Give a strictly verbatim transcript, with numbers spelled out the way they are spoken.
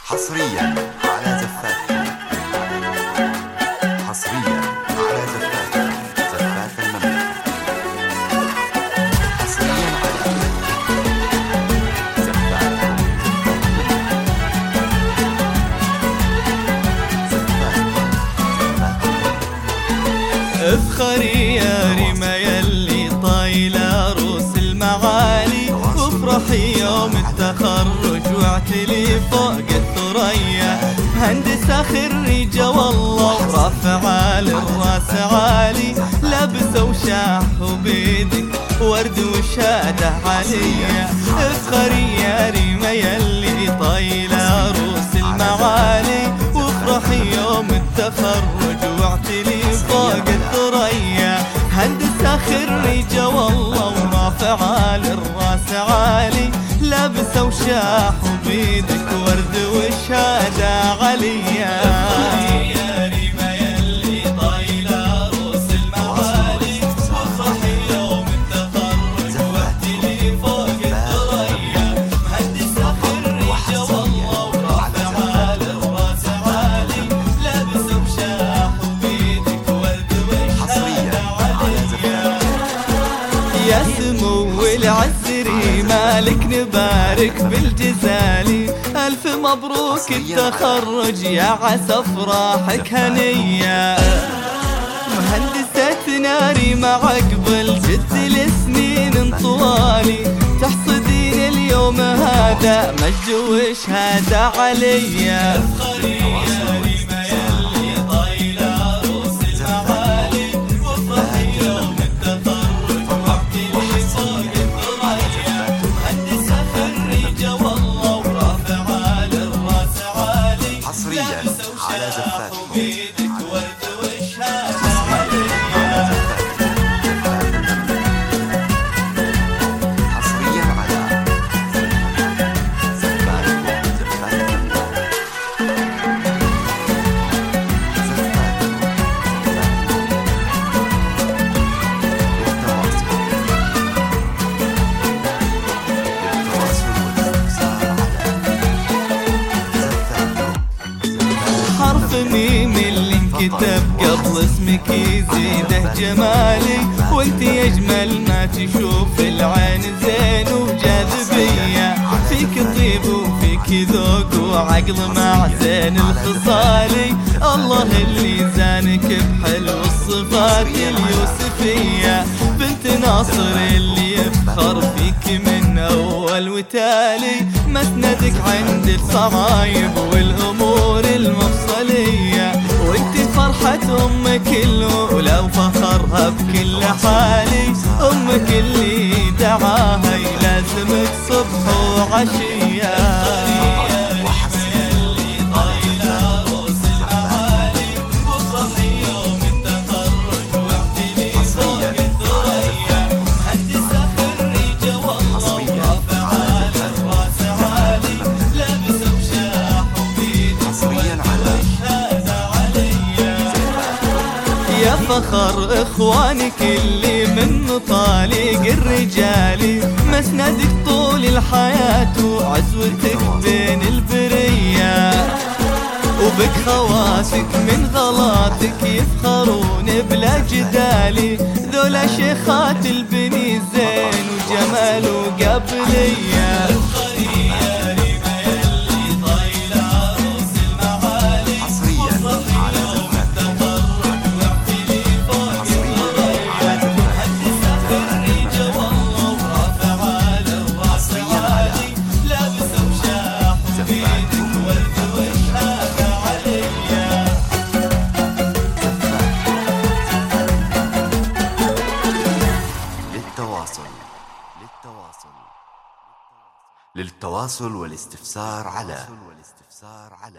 حصريا على زفات حصريا على زفات زفات المملكة. حصريا على زفات افخري يا ريما يلي طايلة روس المعالي، وافرحي يوم التخرج واعتلي فوق الثريا. هندسة خريجة والله ورافعة للراس عالي، لابسة وشاح وبيدك ورد وشادة عليا. افخري يا ريما يلي طايلة روس المعالي، وافرحي يوم التخرج واعتلي فوق الثريا. هندسة خريجة والله ورافعة للراس عالي، لابسة وشاح وبيدك ورد وشادة عليا. يا ريما يلي طايلة روس المعالي، وافرحي يوم التخرج واعتلي فوق الثريا. هندسة خريجة والله ورافعة للراس عالي، لابسة وشاح وبيدك ورد وشادة عليا. يا سمو العزري مالك نبارك بالجزالي، ألف مبروك التخرج يا عسى افراحك هنية. مهندسة ناري مع قبل جد السنين طوالي، تحصدين اليوم هذا مجد وشهادة عليا. على زفات وبيدك ورد وشهادة حصريا على زفات حرف ميم اللي انكتب قبل اسمك يزيده جمالي، وانت يجمل ما تشوف العين زين وجاذبية. فيك طيب وفيك ذوق وعقل مع زين الخصالي، الله اللي زانك بحلو الصفات اليوسفية. بنت ناصر اللي يفخر فيك من اول وتالي، مسندك عند الصعايب والامور المفصلية. وانت فرحة امك الاولى وفخرها بكل حالي، امك اللي دعاها يلازمك صبح وعشية. يا فخر اخوانك اللي من طالق الرجالي، مسندك طول الحياة وعزوتك بين البرية. وبك خواتك من غلاطك يفخرون بلا جدالي، ذولا شيخات البني زين وجمال وقابلية. للتواصل والاستفسار على